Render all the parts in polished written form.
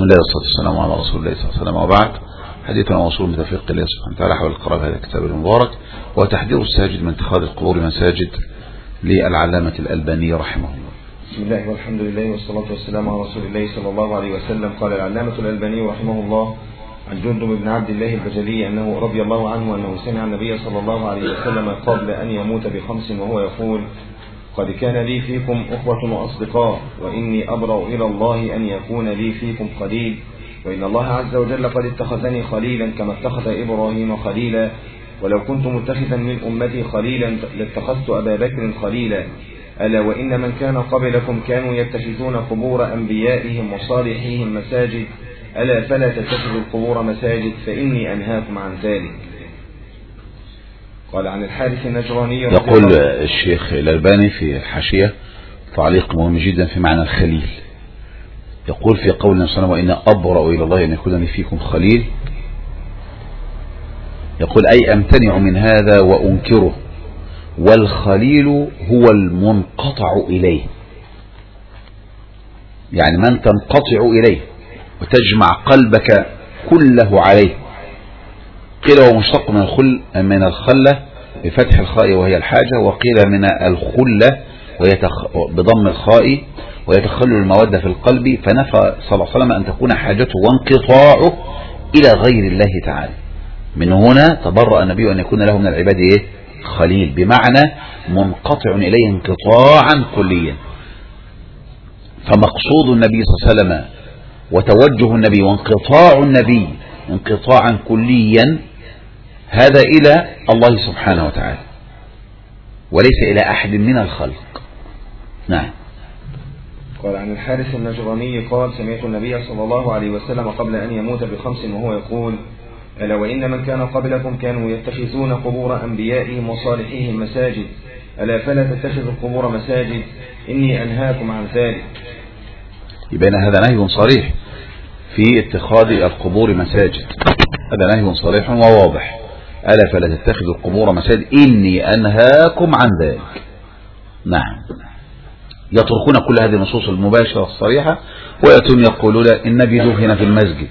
بسم الله والصلاة والسلام على رسول الله صلى الله عليه وسلم، وبعد. حديثنا موصول من توفيق الله سبحانه وتعالى حول القراءة هذا الكتاب المبارك، وتحذير الساجد من اتخاذ القبور مساجد للعلامة الألباني رحمه الله. بسم الله والحمد لله والصلاة والسلام على رسول الله صلى الله عليه وسلم. قال العلامة الألباني رحمه الله عن جندب بن عبد الله البجلي أنه رضي الله عنه أنه سمع النبي صلى الله عليه وسلم قبل أن يموت ب5 وهو يقول: قد كان لي فيكم أخوة وأصدقاء، وإني أبرأ إلى الله أن يكون لي فيكم خليل، وإن الله عز وجل قد اتخذني خليلا كما اتخذ إبراهيم خليلا، ولو كنت متخذا من أمتي خليلا لاتخذت أبا بكر خليلا. ألا وإن من كان قبلكم كانوا يتخذون قبور أنبيائهم وصالحيهم مساجد، ألا فلا تتخذوا القبور مساجد فإني أنهاكم عن ذلك. قال عن الحارث النجراني يقول الشيخ الألباني في الحاشية تعليق مهم جدا في معنى الخليل. يقول في قولنا صلى الله عليه وسلم: وإن أبرأ إلى الله أن يكون لي فيكم خليل، يقول أي أمتنع من هذا وأنكره، والخليل هو المنقطع إليه، يعني من تنقطع إليه وتجمع قلبك كله عليه. قيل هو مشتق من الخلة بفتح الخاء وهي الحاجة، وقيل من الخلة بضم الخاء ويتخلل المودة في القلب، فنفى صلى الله عليه وسلم أن تكون حاجته وانقطاعه إلى غير الله تعالى. من هنا تبرأ النبي أن يكون له من العباد خليل، بمعنى منقطع إليه انقطاعا كليا. فمقصود النبي صلى الله عليه وسلم وتوجه النبي وانقطاع النبي انقطاعا كليا هذا إلى الله سبحانه وتعالى، وليس إلى أحد من الخلق. نعم. قال عن الحارث النجراني قال: سمعت النبي صلى الله عليه وسلم قبل أن يموت ب5 وهو يقول: ألا وإن من كان قبلكم كانوا يتخذون قبور أنبيائهم وصالحيهم مساجد، ألا فلا تتخذوا القبور مساجد إني أنهاكم عن ذلك. يبين هذا نهي صريح في اتخاذ القبور مساجد، هذا نهي صريح وواضح. ألا فلا تتخذوا القبور مساجد إني أنهاكم عن ذلك. نعم. يتركون كل هذه النصوص المباشرة الصريحة ويأتون يقولون النبي دفن في المسجد،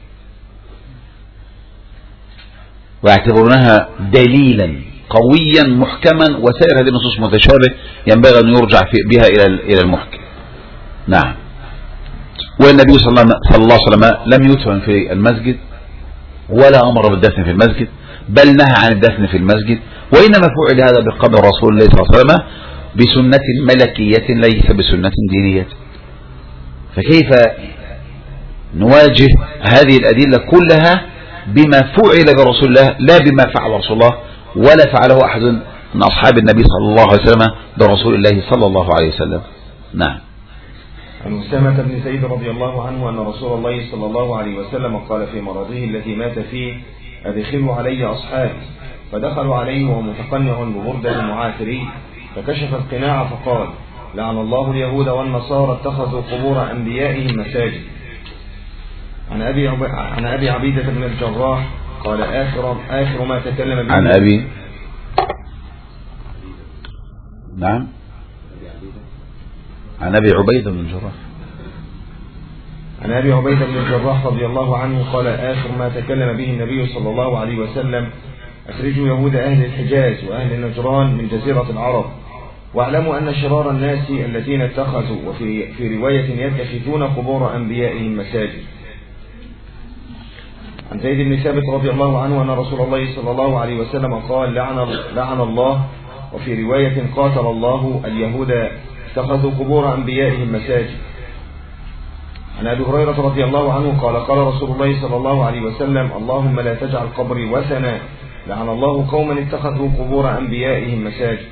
ويعتبرونها دليلا قويا محكما، وسائر هذه النصوص متشابه ينبغي أن يرجع بها إلى المحكم. نعم. والنبي صلى الله عليه وسلم لم يدفن في المسجد ولا أمر بالدفن في المسجد، بل نهى عن الدفن في المسجد، وإنما فعل هذا بقبر رسول الله صلى الله عليه وسلم بسنة ملكية ليس بسنة دينية. فكيف نواجه هذه الأدلة كلها بما فعل برسول الله لا بما فعل رسول الله ولا فعله أحد من أصحاب النبي صلى الله عليه وسلم برسول الله صلى الله عليه وسلم. نعم. عن أسامة بن زيد رضي الله عنه أن رسول الله صلى الله عليه وسلم قال في مرضه الذي مات فيه: أدخلوا علي أصحابي. فدخلوا عليه وهو متقنع ببردة معافرين، فكشف القناع فقال: لعن الله اليهود والنصارى اتخذوا قبور أنبيائهم مساجد. عن أبي عبيدة بن الجراح قال: آخر ما تكلم به عن أبي نعم عن أبي عبيدة بن الجراح عن أبي عبيدة بن الجراح رضي الله عنه قال: آخر ما تكلم به النبي صلى الله عليه وسلم: أخرجوا يهود أهل الحجاز وأهل نجران من جزيرة العرب، واعلموا أن شرار الناس الذين اتخذوا، وفي رواية يتخذون قبور أنبيائهم مساجد. عن زيد بن ثابت رضي الله عنه أن رسول الله صلى الله عليه وسلم قال: لعن الله، وفي رواية قاتل الله اليهود اتخذوا قبور أنبيائهم مساجد. عن أبي هريرة رضي الله عنه قال: قال رسول الله صلى الله عليه وسلم: اللهم لا تجعل قبري وثنا، لعن الله قوما اتخذوا قبور أنبيائهم مساجد.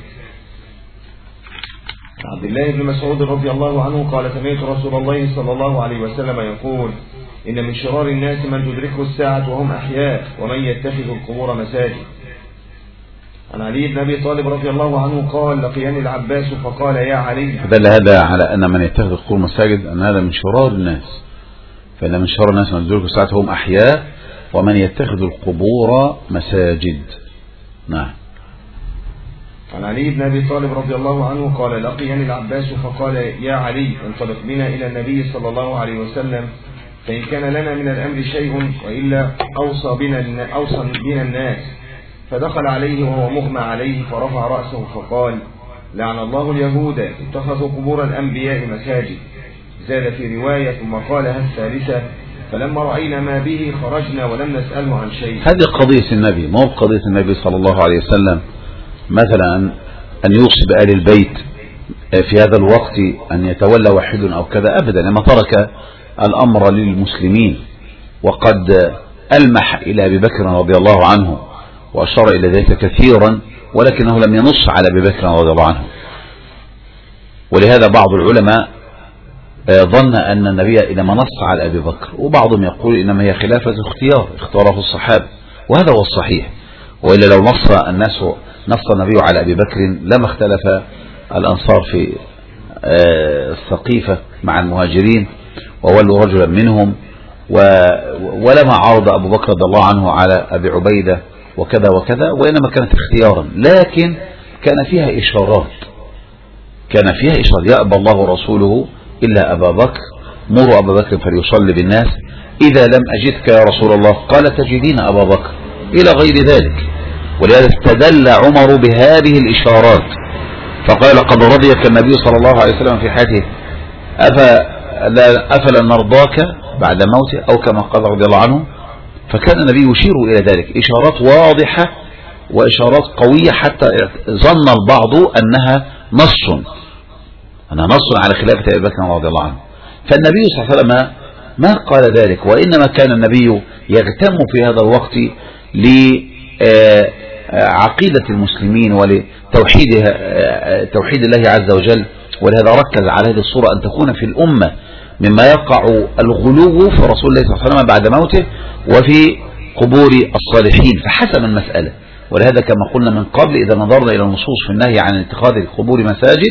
عبد الله بن مسعود رضي الله عنه قال: سمعت رسول الله صلى الله عليه وسلم يقول: إن من شرار الناس من تدركه الساعة وهم أحياء، ومن يتخذ القبور مساجد. عن علي بن أبي طالب رضي الله عنه قال: لقياني العباس فقال: يا علي. دل هذا على أن من يتخذ القبور مساجد أن هذا من شرار الناس، فإن من شرار الناس من تدركه الساعة وهم أحياء، ومن يتخذ القبور مساجد. نعم. عن علي بن أبي طالب رضي الله عنه قال: لقياني العباس فقال: يا علي انطلق بنا إلى النبي صلى الله عليه وسلم فإن كان لنا من الأمر شيء وإلا أوصى بنا الناس. فدخل عليه وهو مغمى عليه فرفع رأسه فقال: لعن الله اليهود اتخذوا قبور الأنبياء مساجد. زاد في رواية ثم قالها الثالثة: فلما رأينا ما به خرجنا ولم نسأله عن شيء. هذه قضية النبي، مو قضية النبي صلى الله عليه وسلم مثلا أن يوصي بآل البيت في هذا الوقت أن يتولى واحد أو كذا، أبدا، لما ترك الأمر للمسلمين، وقد ألمح إلى أبي بكر رضي الله عنه وأشار إلى ذلك كثيرا، ولكنه لم ينص على أبي بكر رضي الله عنه. ولهذا بعض العلماء ظن أن النبي إنما نص على أبي بكر، وبعضهم يقول إنما هي خلافة اختاره الصحابة، وهذا هو الصحيح. وإلا لو نص النبي على أبي بكر لما اختلف الأنصار في السقيفة مع المهاجرين وولوا رجلا منهم، ولما عارض أبو بكر رضي الله عنه على أبي عبيدة وكذا وكذا، وإنما كانت اختيارا، لكن كان فيها إشارات، يأبى الله ورسوله إلا أبا بكر، مروا أبا بكر فليصلي بالناس، إذا لم أجدك يا رسول الله قال تجدين أبا بكر، إلى غير ذلك. ولهذا استدل عمر بهذه الإشارات فقال: قد رضيك النبي صلى الله عليه وسلم في حياته أفلا نرضاك بعد موته، أو كما قال رضي الله عنه. فكان النبي يشير إلى ذلك، إشارات واضحة وإشارات قوية، حتى ظن البعض أنها نص على خلافة أبي بكر رضي الله عنه. فالنبي صلى الله عليه وسلم ما قال ذلك، وإنما كان النبي يهتم في هذا الوقت لعقيدة المسلمين ولتوحيد الله عز وجل. ولهذا ركز على هذه الصورة أن تكون في الأمة مما يقع الغلو في رسول الله صلى الله عليه وسلم بعد موته وفي قبور الصالحين، فحسم المسألة. ولهذا كما قلنا من قبل، إذا نظرنا إلى النصوص في النهي عن اتخاذ القبور مساجد،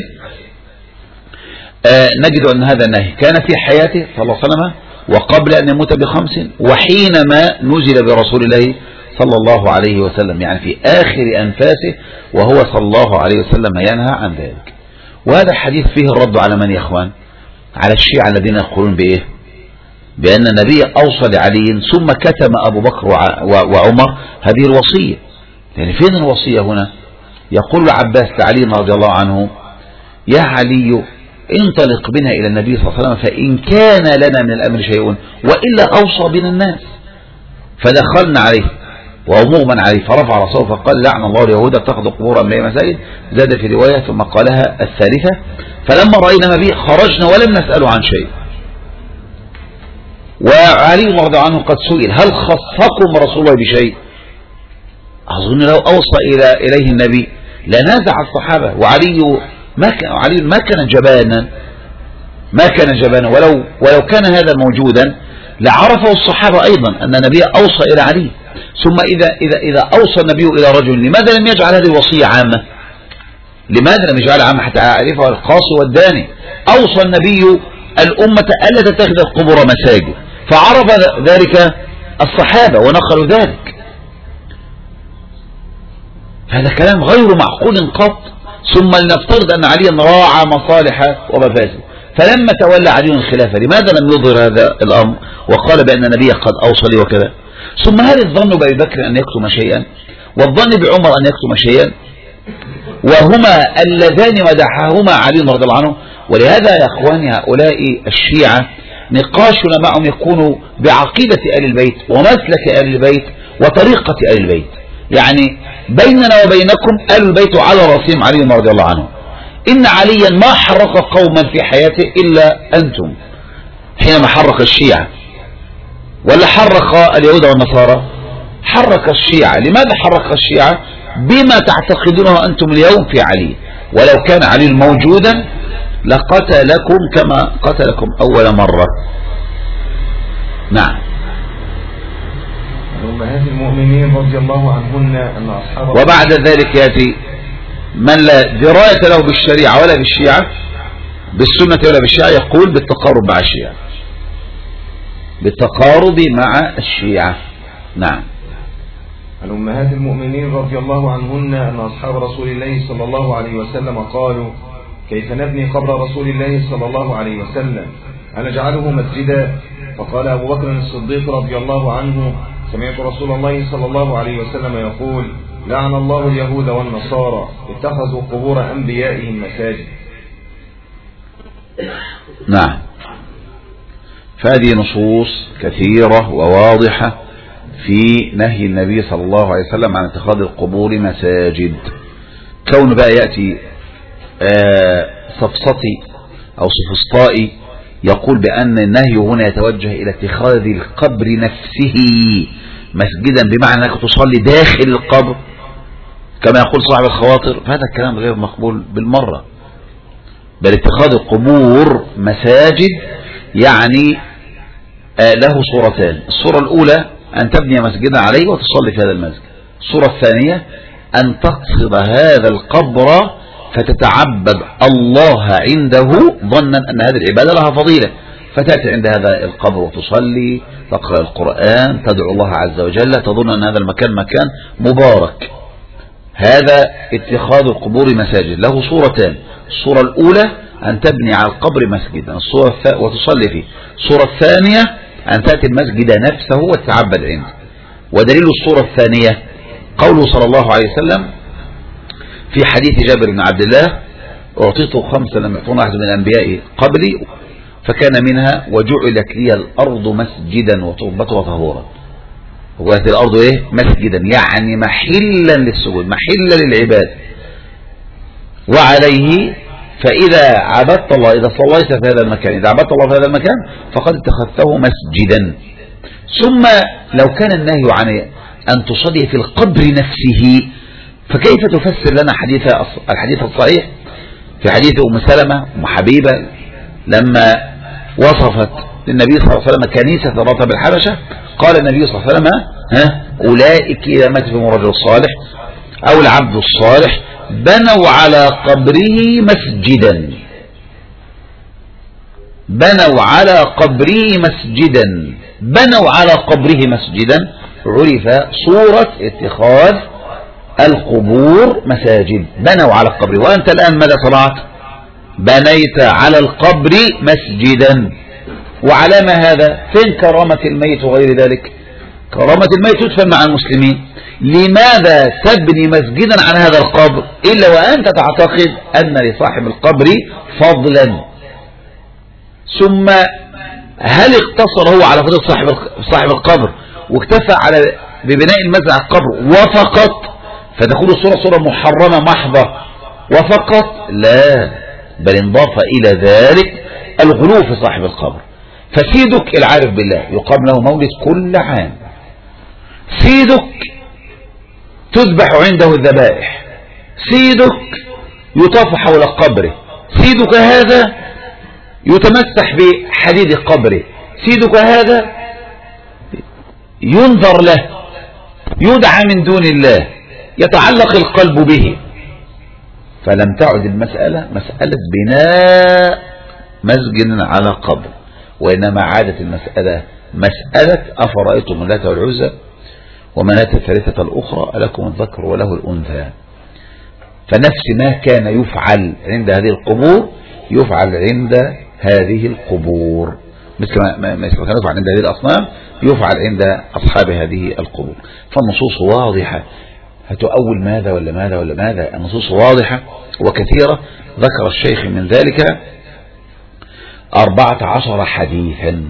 نجد أن هذا النهي كان في حياته صلى الله عليه وسلم وقبل أن يموت ب5، وحينما نزل برسول الله صلى الله عليه وسلم، يعني في آخر أنفاسه وهو صلى الله عليه وسلم ينهى عن ذلك. وهذا الحديث فيه الرد على من يا إخوان؟ على الشيعة الذين يقولون بإيه؟ بأن النبي أوصى لعلي ثم كتم أبو بكر وعمر هذه الوصية. يعني فين الوصية هنا؟ يقول عباس لعلي رضي الله عنه: يا علي انطلق بنا إلى النبي صلى الله عليه وسلم فإن كان لنا من الأمر شيء وإلا أوصى بنا الناس. فدخلنا عليه وهو مغمى عليه فرفع رأسه فقال: لعن الله اليهود اتخذوا قبور أنبياء مساجد. زاد في رواية ثم قالها الثالثة: فلما رأينا ما به خرجنا ولم نسأله عن شيء. وعلي رضي الله عنه قد سئل: هل خصكم رسول الله بشيء؟ أظن لو أوصى إليه النبي لنازع الصحابة، وعلي ما كان جبانا، ولو كان هذا موجودا لعرفه الصحابة أيضا أن النبي أوصى إلى علي. ثم إذا أوصى النبي إلى رجل، لماذا لم يجعل هذه الوصية عامة؟ لماذا لم يجعلها عامة حتى يعرفها القاصي والداني؟ أوصى النبي الأمة ألا تتخذ القبور مساجد، فعرف ذلك الصحابة ونقلوا ذلك. هذا كلام غير معقول قط. ثم لنفترض أن عليا راعى مصالح ومفاسد، فلما تولى علي الخلافة لماذا لم يظهر هذا الأمر وقال بأن النبي قد أوصى لي وكذا؟ ثم هل الظن بأبي بكر أن يكتم شيئا والظن بعمر أن يكتم شيئا، وهما اللذان مدحهما علي رضي الله عنه؟ ولهذا يا أخواني هؤلاء الشيعة نقاشنا معهم يكون بعقيدة آل البيت ومسلك آل البيت وطريقة آل البيت. يعني بيننا وبينكم آل البيت على رأسهم علي رضي الله عنه. إن عليا ما حرك قوما في حياته إلا أنتم حينما حرك الشيعة، ولا حرك اليهود والنصارى؟ حرك الشيعة. لماذا حرك الشيعة؟ بما تعتقدونه أنتم اليوم في علي. ولو كان علي موجودا لقتلكم كما قتلكم أول مرة. نعم. أمهات المؤمنين رضي الله عنهن أن أصحاب، وبعد ذلك يأتي من لا دراية له بالشريعة ولا بالشيعة، بالسنة ولا بالشيعة، يقول بالتقارب مع الشيعة، بالتقارب مع الشيعة. نعم. عن أمهات المؤمنين رضي الله عنهن أن أصحاب رسول الله صلى الله عليه وسلم قالوا: كيف نبني قبر رسول الله صلى الله عليه وسلم؟ أنجعله مسجدا؟ فقال أبو بكر الصديق رضي الله عنه: سمعت رسول الله صلى الله عليه وسلم يقول: لعن الله اليهود والنصارى اتخذوا قبور أنبيائهم مساجد. نعم. فهذه نصوص كثيرة وواضحة في نهي النبي صلى الله عليه وسلم عن اتخاذ القبور مساجد. كون بقى يأتي صفصطي أو صفصطائي يقول بأن النهي هنا يتوجه إلى اتخاذ القبر نفسه مسجدا، بمعنى أنك تصلي داخل القبر كما يقول صاحب الخواطر، فهذا الكلام غير مقبول بالمرة. بل اتخاذ القبور مساجد يعني له صورتان: الصورة الأولى أن تبني مسجدا عليه وتصلي في هذا المسجد. الصورة الثانية أن تقصد هذا القبر فتتعبد الله عنده ظنا أن هذه العبادة لها فضيلة، فتأتي عند هذا القبر وتصلي، تقرأ القرآن، تدعو الله عز وجل، تظن أن هذا المكان مكان مبارك. هذا اتخاذ القبور مساجد له صورتان: الصورة الأولى أن تبني على القبر مسجدا وتصلي فيه. الصورة الثانية أن تأتي المسجد نفسه وتتعبد عنده. ودليل الصورة الثانية قوله صلى الله عليه وسلم في حديث جابر بن عبد الله: أعطيت 5 لم يعطون أحد من الأنبياء قبلي فكان منها وجعلت لي الأرض مسجدا وتربتها طهورا. وجعلت الأرض إيه؟ مسجدا، يعني محلا للسجود، محلا للعباد. وعليه فإذا عبدت الله، إذا صليت في هذا المكان، إذا عبدت الله في هذا المكان فقد اتخذته مسجدا. ثم لو كان النهي عن أن تصلي في القبر نفسه، فكيف تفسر لنا الحديث الصحيح في حديث أم سلمة أم حبيبة لما وصفت للنبي صلى الله عليه وسلم كنيسة رطب الحبشة؟ قال النبي صلى الله عليه وسلم: أولئك إذا مات فيهم الرجل الصالح أو العبد الصالح بنوا على قبره مسجدا، بنوا على قبره مسجدا، بنوا على قبره مسجدا. عرف صورة اتخاذ القبور مساجد، بنوا على القبر. وأنت الآن ماذا صنعت؟ بنيت على القبر مسجدا. وعلى ما هذا؟ فين كرامة الميت وغير ذلك؟ كرامة الميت تدفن مع المسلمين. لماذا تبني مسجدا عن هذا القبر إلا وأنت تعتقد أن لصاحب القبر فضلا؟ ثم هل اقتصر هو على فضل صاحب القبر واكتفى على ببناء المسجد على القبر وفقط فتكون الصورة صورة محرمة محضة وفقط؟ لا، بل انضاف إلى ذلك الغلو في صاحب القبر. فسيدك العارف بالله يقام له مولد كل عام، سيدك تذبح عنده الذبائح، سيدك يطاف حول قبره، سيدك هذا يتمسح بحديد قبره، سيدك هذا ينظر له، يدعى من دون الله، يتعلق القلب به. فلم تعد المسألة مسألة بناء مسجد على قبر، وإنما عادت المسألة مسألة أفرأيتم اللات والعزى ومناة الثالثة الأخرى ألكم الذكر وله الأنثى. فنفس ما كان يفعل عند هذه القبور يفعل عند هذه القبور، مثل ما كان يفعل عند هذه الأصنام يفعل عند أصحاب هذه القبور. فالنصوص واضحة، هتؤول ماذا ولا ماذا ولا ماذا؟ النصوص واضحة وكثيرة. ذكر الشيخ من ذلك 14 حديثا،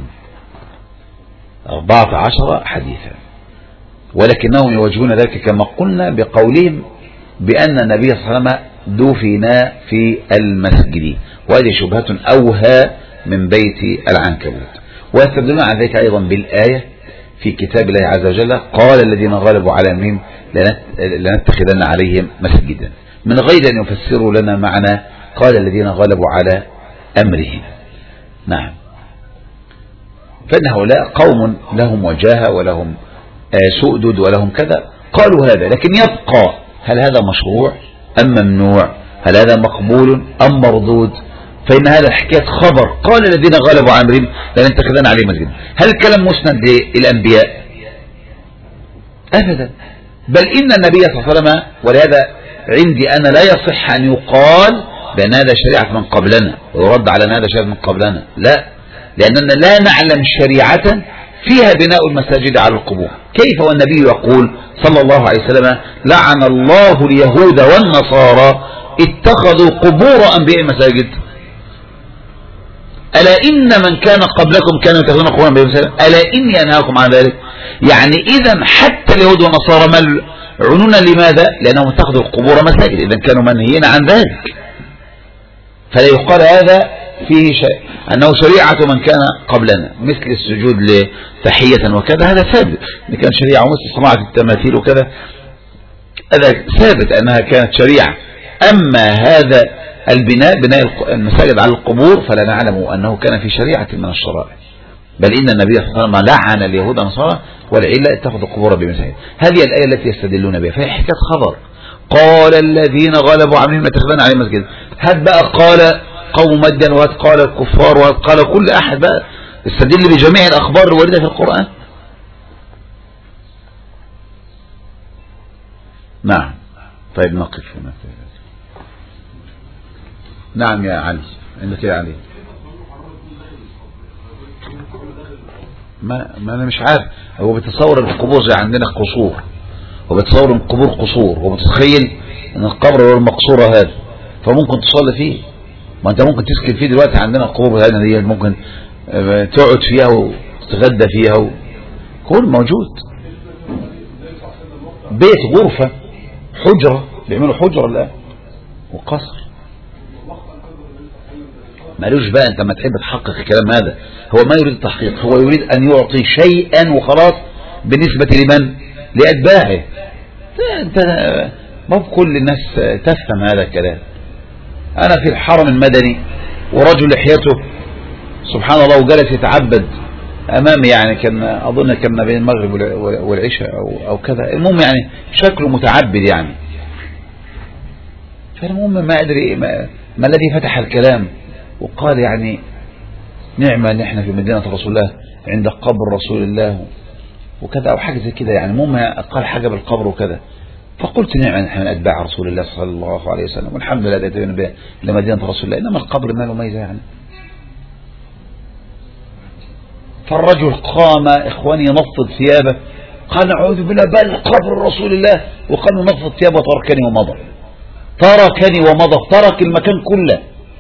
14 حديثا، ولكنهم يوجهون ذلك كما قلنا بقولهم بأن النبي صلى الله عليه وسلم دفن في المسجد، وهذه شبهة أوهى من بيت العنكبوت. ويستدلون على ذلك أيضا بالآية في كتاب الله عز وجل: قال الذين غلبوا على أمرهم لنتخذن عليهم مسجدا، من غير أن يفسروا لنا معنى قال الذين غلبوا على أمرهم. نعم. فإن هؤلاء قوم لهم وجاهة ولهم سؤدد ولهم كذا، قالوا هذا، لكن يبقى هل هذا مشروع أم ممنوع؟ هل هذا مقبول أم مردود؟ فإن هذا حكاية خبر قال الذين غلبوا على أمرهم لنتخذن عليهم مسجدا. هل الكلام مسند للأنبياء؟ أبدا، بل إن النبي صلى الله عليه وسلم، ولهذا عندي أنا لا يصح أن يقال بأن هذا شريعة من قبلنا ويرد على أن هذا شريعة من قبلنا، لا، لأننا لا نعلم شريعة فيها بناء المساجد على القبور. كيف والنبي يقول صلى الله عليه وسلم لعن الله اليهود والنصارى اتخذوا قبور أنبياء مساجد. ألا إن من كان قبلكم كانوا يتخذون قبور أنبياء مساجد ألا إني أنهاكم عن ذلك. يعني إذا حتى اليهود والنصارى ملعونون لماذا؟ لأنهم اتخذوا القبور مساجد، إذا كانوا منهيين عن ذلك. فلا يقال هذا فيه شيء أنه شريعة من كان قبلنا، مثل السجود لتحية وكذا، هذا ثابت إن كان شريعة، مثل صناعة التماثيل وكذا، هذا ثابت أنها كانت شريعة. أما هذا بناء المساجد على القبور فلا نعلم أنه كان في شريعة من الشرائع، بل إن النبي صلى الله عليه وسلم لعن اليهود والنصارى والعلة اتخذوا قبور بمساجد. هذه الآية التي يستدلون بها، فهي حكاية خبر. قال الذين غلبوا عن أمرهم لاتخذن عليهم مسجدا. هات بقى قال قوم مدين، وهات قال الكفار، وهات قال كل أحد بقى، استدل بجميع الأخبار الواردة في القرآن. نعم. طيب نقف هنا. نعم يا علي، عندك يا علي. ما أنا مش عارف، هو بيتصور القبور زي عندنا قصور، وبيتصور القبور قصور، وبتتخيل ان القبر هو المقصورة هذا، فممكن تصلي فيه. ما انت ممكن تسكن فيه دلوقتي، عندنا القبور هذه دي ممكن تقعد فيها وتتغدى فيها كل موجود. بيت، غرفة، حجرة، بيعملوا حجرة الآن وقصر. مالوش بقى انت ما تحب تحقق الكلام هذا، هو ما يريد التحقيق، هو يريد ان يعطي شيئا وخلاص بالنسبة لمن؟ لأتباعه. انت ما بكل الناس تفهم هذا الكلام. انا في الحرم المدني ورجل لحيته سبحان الله وجلس يتعبد امامي، يعني كان اظن كان ما بين المغرب والعشاء او كذا، المهم يعني شكله متعبد يعني. فالمهم ما ادري ما الذي فتح الكلام وقال يعني نعمة ان احنا في مدينة رسول الله عند قبر رسول الله وكذا او حاجة زي كده، يعني المهم قال حاجة بالقبر وكذا. فقلت نعم نحن من أتباع رسول الله صلى الله عليه وسلم والحمد لله أتينا بها لمدينة رسول الله، إنما القبر ما له ميزة يعني. فالرجل قام إخواني ينفض ثيابه، قال أعوذ بالله بل قبر رسول الله، وقام ينفض ثيابه وتركني ومضى. ترك المكان كله،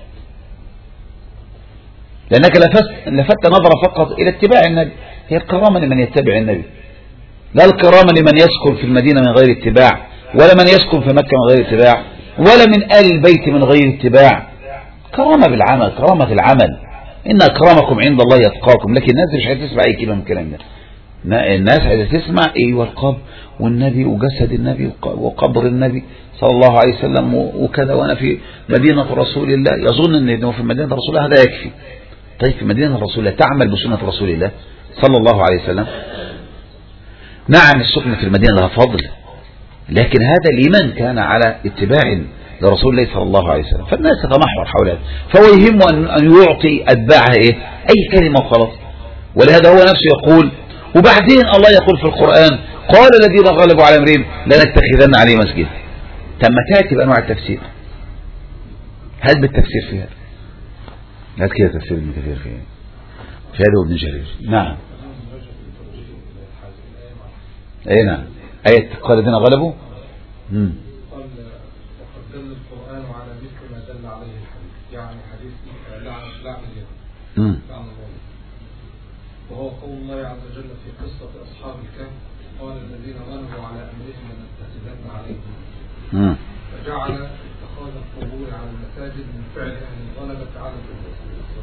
لأنك لفت نظرة فقط إلى اتباع النبي. هي الكرامة لمن يتبع النبي، لا الكرامة لمن يسكن في المدينة من غير اتباع، ولا من يسكن في مكة من غير اتباع، ولا من آل البيت من غير اتباع. كرامة بالعمل، كرامة العمل. إن أكرمكم عند الله يتقاكم. لكن الناس مش عايزة تسمع أي كلمة من الكلام ده. الناس عايزة تسمع أيوة القبر والنبي وجسد النبي وقبر النبي صلى الله عليه وسلم وكذا، وأنا في مدينة رسول الله. يظن أنه في مدينة رسول الله هذا يكفي. طيب في مدينة رسول الله تعمل بسنة رسول الله صلى الله عليه وسلم. نعم السكنة في المدينة لها فضل، لكن هذا لمن كان على اتباع لرسول الله صلى الله عليه وسلم. فالناس تتمحور حول هذا، فهو يهمه أن يعطي أتباعها أي كلمة وخلاص. ولهذا هو نفسه يقول، وبعدين الله يقول في القرآن قال الذين غلبوا على أمرهم لنتخذن عليه مسجد. تم تأتي بأنواع التفسير، هل بالتفسير فيها؟ هل كده تفسير ابن كثير فيها؟ في هذا ابن جرير. نعم اي نعم، آية قال الذين غلبوا قال وقد دل القرآن على مثل ما دل عليه الحديث، يعني حديث لعن اليهود وهو قول الله عز وجل في قصة أصحاب الكهف قال الذين غلبوا على أمرهم لنتخذن عليهم، فجعل اتخاذ القبور على المساجد من فعل أهل الغلبة على القبور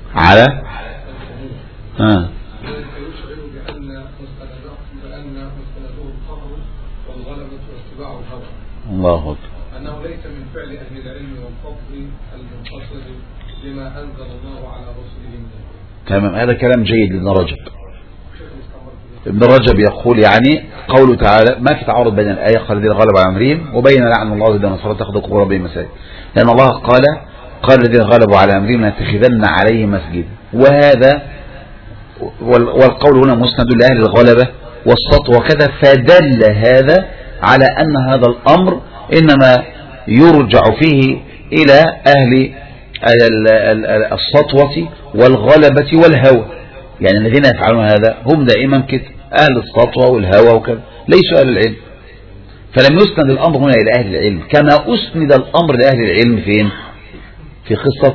ذلك يشعر بأن مستنده القبر والغلبة واتباع الهوى. الله أكبر. أنه ليس من فعل أهل العلم والفضل المنتصر لما أنزل الله على رسله منه. تمام، هذا كلام جيد لابن رجب. ابن رجب يقول يعني قوله تعالى ما في تعارض بين الآية قال الذين غلبوا على أمرهم وبين لعن الله الذين نصروا اتخذوا قبور ربهم مساجد، لأن الله قال الذين غلبوا على أمرهم لنتخذن عليه مسجد، وهذا والقول هنا مسند لأهل الغلبة والسطوة وكذا، فدل هذا على أن هذا الأمر إنما يرجع فيه إلى أهل السطوة والغلبة والهوى. يعني الذين يفعلون هذا هم دائما كده أهل السطوة والهوى وكذا، ليسوا أهل العلم. فلم يسند الأمر هنا إلى أهل العلم كما أسند الأمر لأهل العلم فين؟ في قصة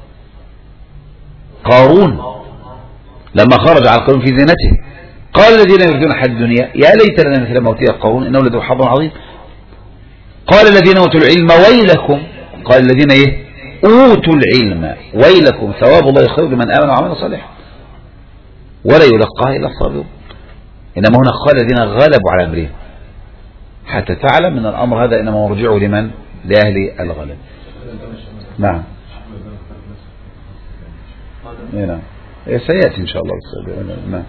قارون لما خرج على قارون في زينته قال الذين يريدون حياة الدنيا يا ليت لنا مثل ما أوتي قارون إنه لذو حظ عظيم. قال الذين أوتوا العلم ويلكم، قال الذين إيه؟ أوتوا العلم ويلكم ثواب الله خير لمن آمن وعمل صالحا ولا يلقاها إلا الصابرون. إنما هنا قال الذين غلبوا على أمرهم، حتى تعلم من الأمر هذا إنما مرجعه لمن؟ لأهل الغلب. نعم نعم سيأتي إن شاء الله. نعم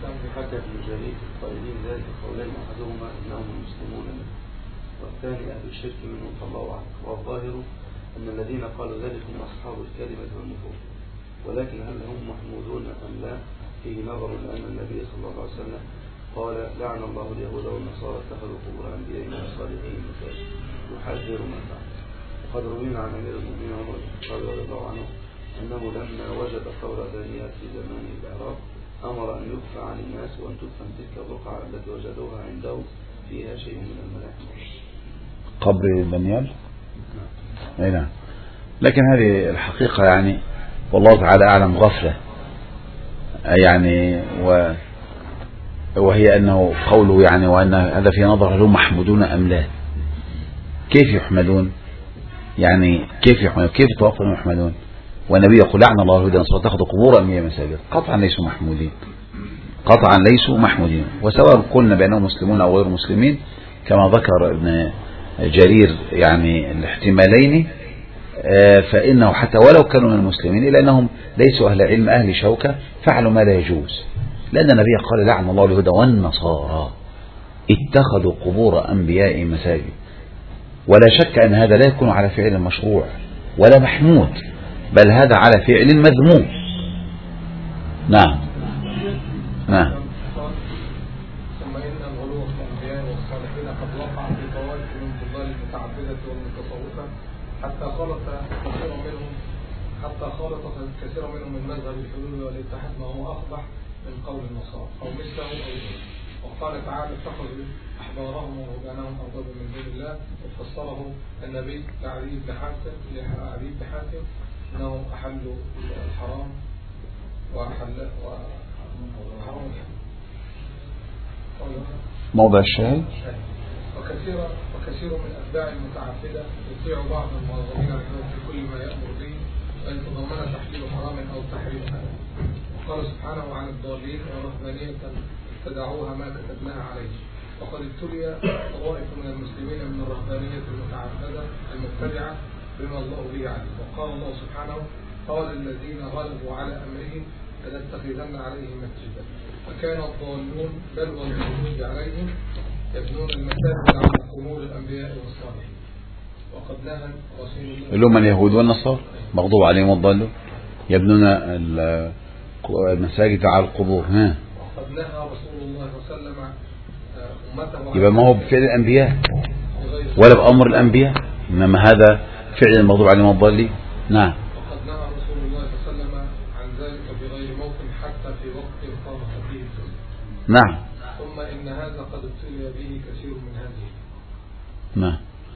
والثاني أهل الشرك منهم فالله أعلم. والظاهر أن الذين قالوا ذلك هم أصحاب الكلمة والنفوذ، ولكن هل هم محمودون أم لا فيه نظر، لأن النبي صلى الله عليه وسلم قال لعن الله اليهود والنصارى اتخذوا قبور أنبيائهم وصالحين مساجد يحذر ما فعل. وقد روينا عن أمير المؤمنين عمر بن الخطاب رضي الله عنه أنه لما وجد قبر دانيال في زمان العراق أمر أن يخفى عن الناس وأن تدفن تلك البقعة التي وجدوها عنده فيها شيء من الملاحم. قبر دانيال؟ أي نعم. لكن هذه الحقيقة يعني والله تعالى أعلم غفلة، يعني وهي أنه قوله يعني وأن هذا في نظر هل هم محمودون أم لا. كيف يحمدون؟ يعني كيف يحمدون؟ كيف توقفون يحمدون والنبي يقول لعن الله اليهود والنصارى اتخذوا قبور أنبياء مساجد؟ قطعا ليسوا محمودين، قطعا ليسوا محمودين. وسواء قلنا بأنهم مسلمون أو غير مسلمين كما ذكر ابن جرير يعني الاحتمالين، فإنه حتى ولو كانوا من المسلمين إلا أنهم ليسوا أهل علم أهل شوكة فعلوا ما لا يجوز، لأن النبي قال لعن الله اليهود والنصارى اتخذوا قبور أنبياء مساجد. ولا شك أن هذا لا يكون على فعل مشروع ولا محمود، بل هذا على فعل مذموم. نعم نعم. ثم إن الغلو في الأنبياء والصالحين قد وقع في طوائف من الضلال المتعددة والمتصوفة حتى خالط كثير منهم من مذهب الحلول والاتحاد ما هو أقبح من قول النصارى أو مثله أو غيره. وقال تعالى اتخذوا أحبارهم ورهبانهم أربابا من دون الله، وفسره النبي لعلي بن حاتم أنهم أحلوا الحرام وحرام موضع الشاهد. وكثير من أتباع المتعبدة يطيع بعض المعظمين عنهم في كل ما يأمر به وإن تضمن تحليل حرام أو تحريم حلال. وقال سبحانه عن الضالين ورهبانية ابتدعوها ما كتبناها عليه. وقد ابتلي طوائف من المسلمين من الرهبانية المتعبدة المبتدعة بما الله به عليه. وقال الله سبحانه قال الذين غلبوا على أمرهم لنتخذن عليهم مسجدا. فكان الضالون بل والمغلوب عليهم يبنون المساجد على قبور الأنبياء والصالحين. وقد نهى رسول الله اللي هم اليهود والنصارى مغضوب عليهم والضالون يبنون المساجد على القبور. وقد نهى رسول الله صلى الله عليه وسلم أمته. يبقى ما هو بفعل الأنبياء ولا بأمر الأنبياء، إنما هذا فعل المغضوب عليهم والضالين. نعم. وقد نهى رسول الله صلى الله عليه وسلم عن ذلك بغير موطن حتى في وقت قام فيه الجزء. نعم. ثم إن هذا قد ابتلي به كثير من هذه. نعم.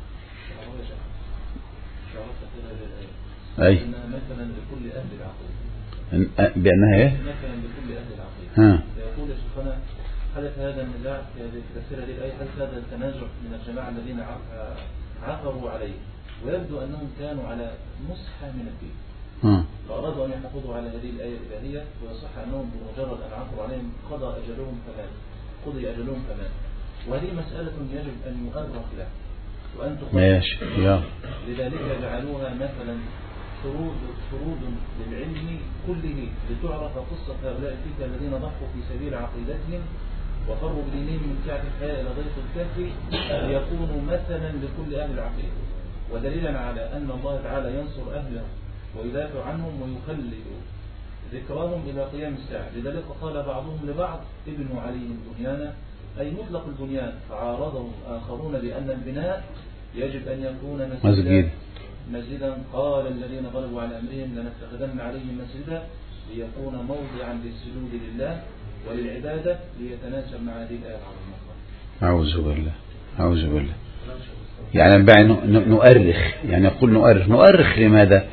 أي مثلا لكل أهل العقيدة بأنها إيه؟ مثلا لكل أهل العقيدة. يقول سبحانه حدث هذا النزاع في هذه التفسير للآية، حدث هذا التنازع من الجماعة الذين عثروا عليه ويبدو أنهم كانوا على مسحة من الدين فأرادوا أن يحافظوا على هذه الآية الإلهية، ويصح أنهم بمجرد أن عثروا عليهم قضي أجلهم فمات. وهذه مسألة يجب أن يؤرخ لها وأن تخرج. لذلك جعلوها مثلا شروط للعلم كله لتعرف قصة هؤلاء تلك الذين ضحوا في سبيل عقيدتهم وفروا بدينهم من كعب الحياة إلى ضيق الكهف ليكونوا مثلا لكل أهل العقيدة ودليلا على أن الله تعالى ينصر أهله ويدافع عنهم ويخلد ذكرهم إلى قيام الساعة. لذلك قال بعضهم لبعض ابنوا عليهم بنيانا أي مطلق البنيان، فعارضهم آخرون بأن البناء يجب أن يكون مسجدا. قال الذين غلبوا على أمرهم لنتخذن عليهم مسجدا ليكون موضعا للسجود لله وللعبادة ليتناسب مع هذه الآية العظيمة. أعوذ بالله أعوذ بالله. يعني بقى نؤرخ، يعني يقول نؤرخ لماذا؟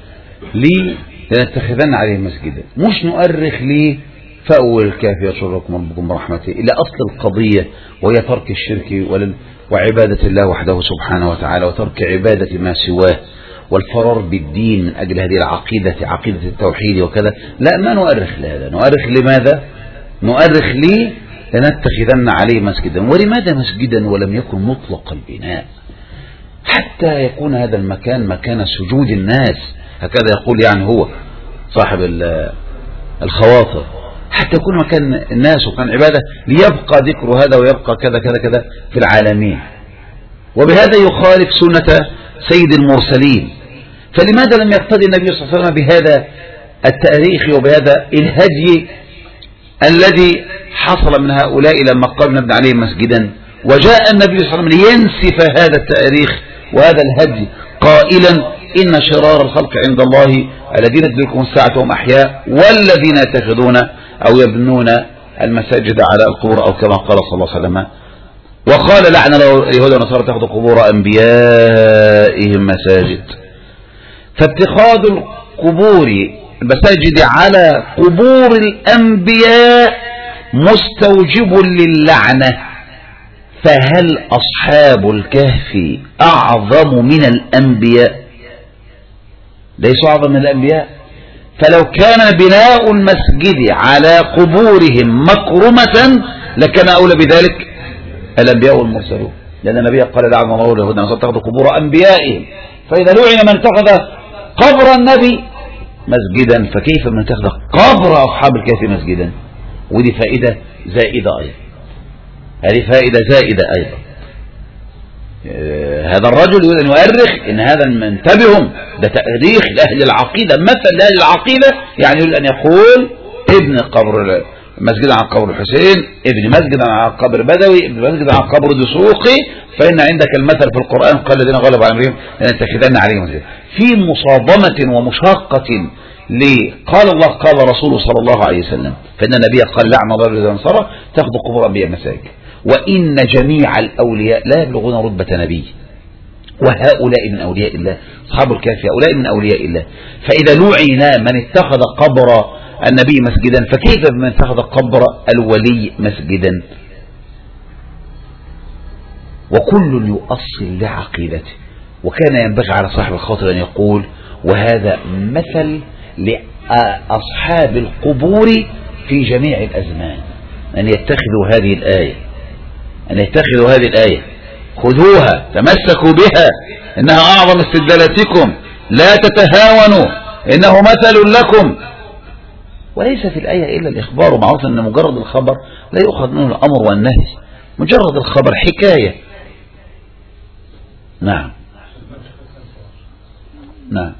لنتخذن عليه مسجدا، مش نؤرخ ليه فأول الكافي يشركم ربكم برحمته إلى أصل القضية، وهي ترك الشرك وعبادة الله وحده سبحانه وتعالى، وترك عبادة ما سواه، والفرار بالدين من أجل هذه العقيدة، عقيدة التوحيد وكذا. لا، ما نؤرخ لهذا. نؤرخ لماذا؟ نؤرخ ليه لنتخذن عليه مسجدا. ولماذا مسجدا ولم يكن مطلق البناء؟ حتى يكون هذا المكان مكان سجود الناس، هكذا يقول يعني هو صاحب الخواطر، حتى يكون مكان الناس وكان عبادة، ليبقى ذكر هذا ويبقى كذا كذا كذا في العالمين. وبهذا يخالف سنة سيد المرسلين. فلماذا لم يقتدي النبي صلى الله عليه وسلم بهذا التاريخ وبهذا الهدي الذي حصل من هؤلاء لما قال نبني عليه مسجدا؟ وجاء النبي صلى الله عليه وسلم لينسف هذا التاريخ وهذا الهدي قائلا إن شرار الخلق عند الله الذين تدركهم الساعة وهم أحياء والذين يتخذون أو يبنون المساجد على القبور، أو كما قال صلى الله عليه وسلم. وقال لعن اليهود والنصارى تأخذ قبور أنبيائهم مساجد. فاتخاذ القبور المساجد على قبور الأنبياء مستوجب للعنة. فهل أصحاب الكهف أعظم من الأنبياء؟ ليسوا أعظم من الأنبياء. فلو كان بناء المسجد على قبورهم مكرمة لكان أولى بذلك الأنبياء والمرسلون، لأن النبي قال لعن الله اليهود والنصارى اتخذوا قبور أنبيائهم. فإذا لعن من اتخذ قبر النبي مسجدا فكيف من اتخذ قبر أصحاب الكهف مسجدا؟ ودي فائدة زائدة أيضا، هذه فائدة زائدة أيضا. هذا الرجل يريد أن يؤرخ إن هذا منتبهم، ده تأريخ لأهل العقيدة، مثل لأهل العقيدة، يعني يريد أن يقول ابن قبر مسجد عن قبر الحسين، ابن مسجد عن قبر بدوي، ابن مسجد عن قبر دسوقي، فإن عندك المثل في القرآن قال الذين غلبوا على أمرهم لنتخذن عليهم مسجدا. في مصادمة ومشاقة قال الله قال رسوله صلى الله عليه وسلم، فإن النبي قال لعن الله الذين صار تاخذ قبور أنبياء مساجد. وإن جميع الأولياء لا يبلغون رتبة نبي، وهؤلاء من أولياء الله، أصحاب الكهف هؤلاء من أولياء الله. فإذا لعن من اتخذ قبر النبي مسجدا فكيف بمن اتخذ قبر الولي مسجدا؟ وكل يؤصل لعقيدته. وكان ينبغي على صاحب الخاطر أن يقول وهذا مثل لأصحاب القبور في جميع الأزمان، أن يتخذوا هذه الآية، أن يتخذوا هذه الآية، خذوها تمسكوا بها إنها أعظم استدلالاتكم، لا تتهاونوا إنه مثل لكم. وليس في الآية إلا الإخبار، ومعروف أن مجرد الخبر لا يؤخذ منه الأمر والنهي، مجرد الخبر حكاية. نعم نعم.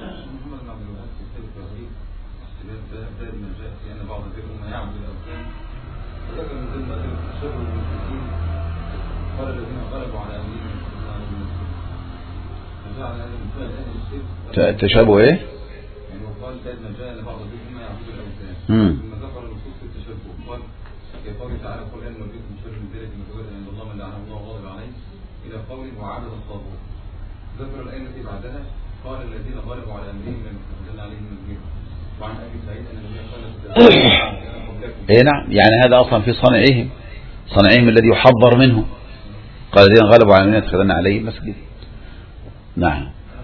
تشابه ايه؟ يعني وقال سيدنا جاء لبعض الذين يعبدون الاوثان ثم ذكر النصوص في التشبه قال كقوله تعالى قل ان نبيكم شر من ذلك متولى عند الله من لعنه الله وغضب عليه الى قوله وعبد الطاغوت. ذكر الايه التي بعدها قال الذين غلبوا على امرهم لنتخذن عليهم مسجدا. وعن ابي سعيد ان النبي قال اي نعم، يعني هذا اصلا في صنعهم الذي يحضر منه. قال الذين غلبوا على امرهم لنتخذن عليهم مسجدا. نعم.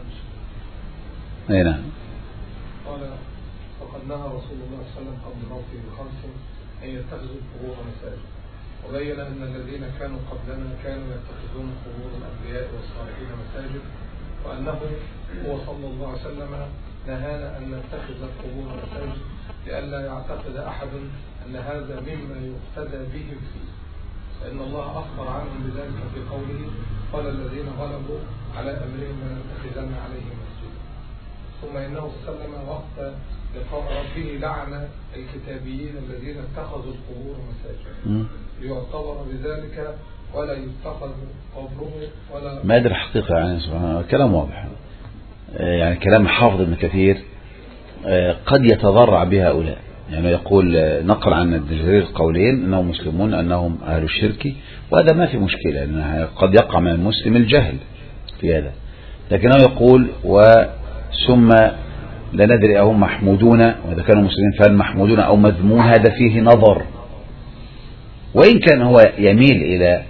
أي نعم. قال فقد نهى رسول الله صلى الله عليه وسلم قبل موته بخمس أن يتخذوا القبور مساجد، وبين أن الذين كانوا قبلنا كانوا يتخذون قبور الأنبياء والصالحين مساجد، وأنه هو صلى الله عليه وسلم نهانا أن نتخذ القبور مساجد لئلا يعتقد أحد أن هذا مما يقتدى بهم فيه، فإن الله أخبر عنهم بذلك في قوله قال الذين غلبوا على أمرهم لنتخذن عليهم مسجدا. ثم إنه سلم وقت لقاء ربه لعن الكتابيين الذين اتخذوا القبور مساجد ليعتبر بذلك ولا يتخذ قبره ولا ما أدري حقيقة، يعني سبحان الله كلام واضح، يعني كلام حافظ ابن كثير قد يتضرع بهؤلاء، يعني يقول نقل عن ابن جرير قولين أنهم مسلمون أنهم أهل الشرك، وهذا ما في مشكلة، لأن قد يقع من المسلم الجهل في هذا، لكنه يقول ثم لا ندري أهم محمودون، وإذا كانوا مسلمين فهل محمودون أو مذمون، هذا فيه نظر، وإن كان هو يميل إلى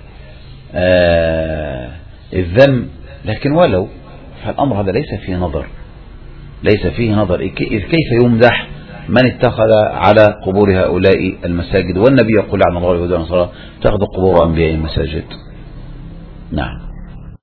الذم، لكن ولو فالأمر هذا ليس فيه نظر، ليس فيه نظر. إذ كيف يمدح من اتخذ على قبور هؤلاء المساجد، والنبي يقول عن الله واليهود والنصارى اتخذوا قبور أنبياء المساجد. نعم.